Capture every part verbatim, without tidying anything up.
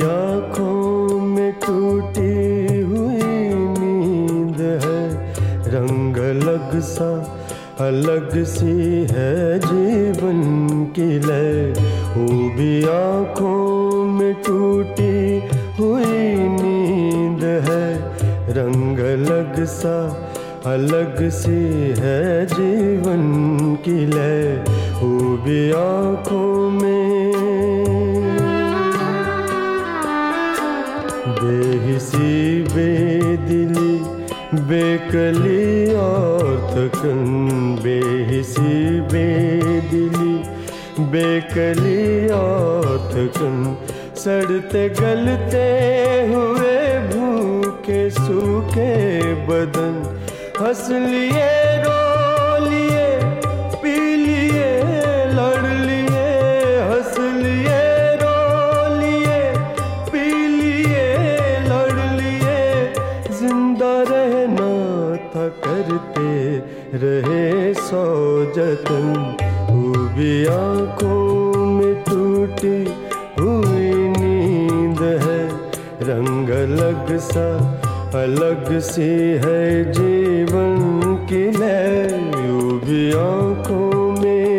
आँखों में टूटी हुई नींद है, रंग अलग सा अलग सी है जीवन की लय। वो भी आँखों में टूटी हुई नींद है, रंग अलग सा अलग सी है जीवन की लय। वो भी आँखों में बेहिसी बेदिली बेकली और थकन, बेहिसी बेदिली बेकली और थकन, सड़ते गलते हुए भूखे सूखे बदन। हंस लिए रो लिए पी लिए लड़ लिए, हंस लिए रो लिए पी लिए लड़ लिए, जिंदा रहना था करते रहे सौ जतन। वो भी आँखों में टूटी हुई नींद है, रंग अलग सा अलग सी है जीवन की लय। वो भी आँखों में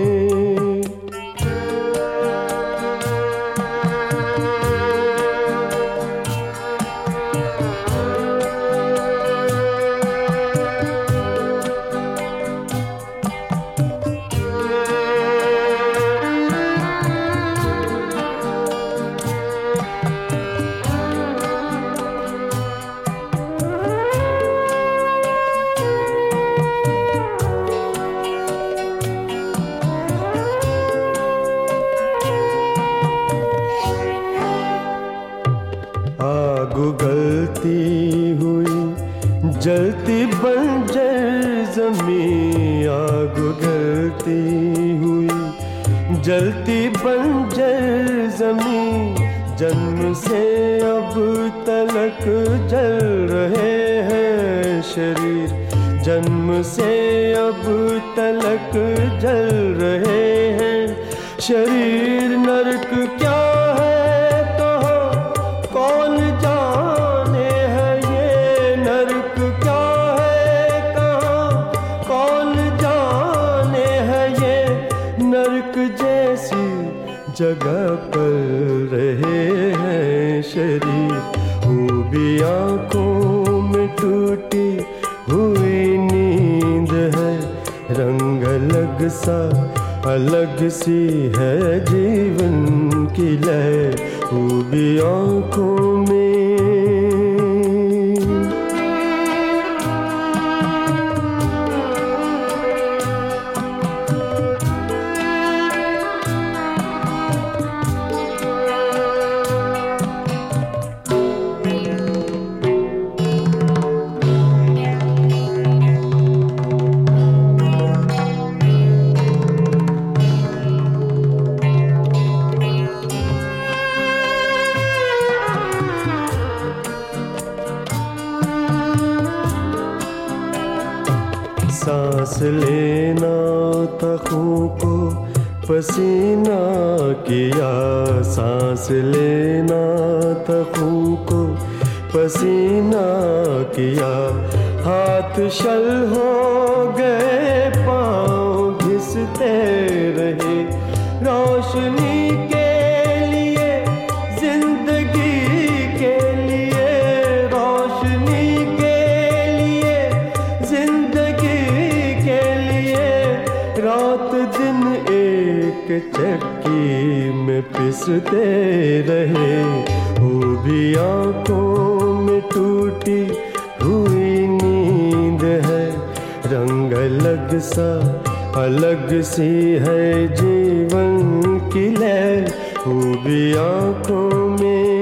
आग उगलती हुई जलती बंजर ज़मीं, आग उगलती हुई जलती बंजर ज़मीं, जन्म से अब तलक जल रहे हैं शरीर, जन्म से अब तलक जल रहे हैं शरीर। नरक क्या है कहाँ कौन जाने है ये, नरक क्या है कहाँ कौन जाने है ये, नरक जैसी जगह पर रहे हैं शरीर। वो भी आँखों में टूटी हुई नींद है, रंग अलग सा अलग सी है जीवन की लय। वो भी आँखों में सांस लेना था खूं को पसीना किया, सांस लेना था खूं को पसीना किया। हाथ शल हो गए पाँव घिसते रहे, रोशनी के लिए जिंदगी के लिए, रोशनी के लिए जिंदगी के लिए। रात दिन एक चक्की में पिसते रहे, वो भी आँखों में टूटी हुई नींद है, रंग अलग सा अलग सी है जीवन की लय। वो भी आँखों में